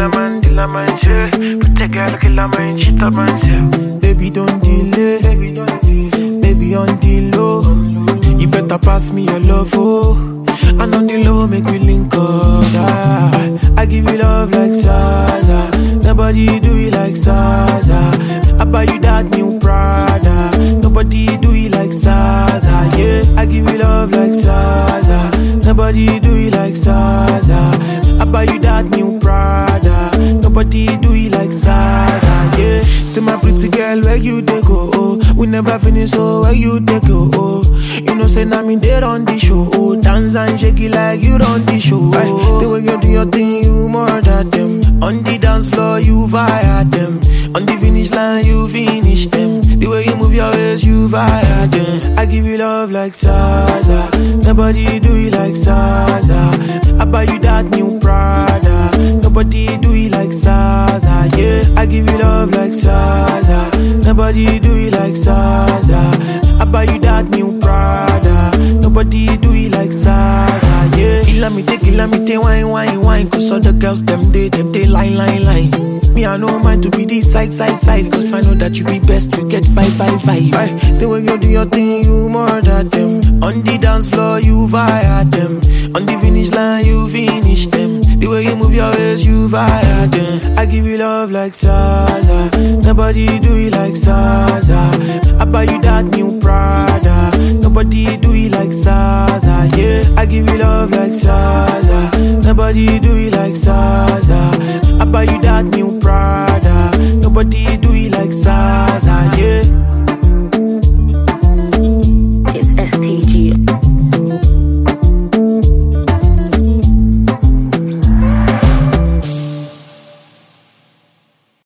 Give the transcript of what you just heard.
a man, shit. Protect girl, kill a man, shit up myself. Baby, don't delay. Baby, on the low. You better pass me your love, oh. And on the low, make we link up. Yeah. I give you love like Zaza. Nobody do it like Zaza. I buy you that new Prada. Nobody do it like Zaza. Yeah, I give you love like Zaza. Nobody do it like Zaza. I buy you that new Prada. Nobody do it like Zaza. Yeah, see my pretty girl, where you dey go? Oh, we never finish, so where you dey go? Oh, you know say now me there on the show. Oh, dance and shake it like you run the show. Oh, the way you do your thing, you more than them. On the dance floor, you fire them. On the finish line, you finish them. The way you move your waist, you fire them. I give you love like Zaza. Nobody do it like Zaza. I buy you that new Prada. Nobody do it like Zaza. Yeah, I give you love like Zaza. Nobody do it like Zaza. I buy you that new Prada. Nobody do it like Zaza. Yeah, kill me, wine. Cause all the girls, them they line. Me, I know mine to be the side. Cause I know that you be best to get 5. The way you do your thing, you more than them. On the dance floor, you fire them. On the finish line, you finish them. The way you move your waist, you fire them. I give you love like Zaza. Nobody do it like Zaza. I buy you that new Prada. Nobody do it like Zaza. Yeah, I give you love like Zaza. Nobody do it like Zaza. I buy you that new Prada. Nobody do it like Zaza.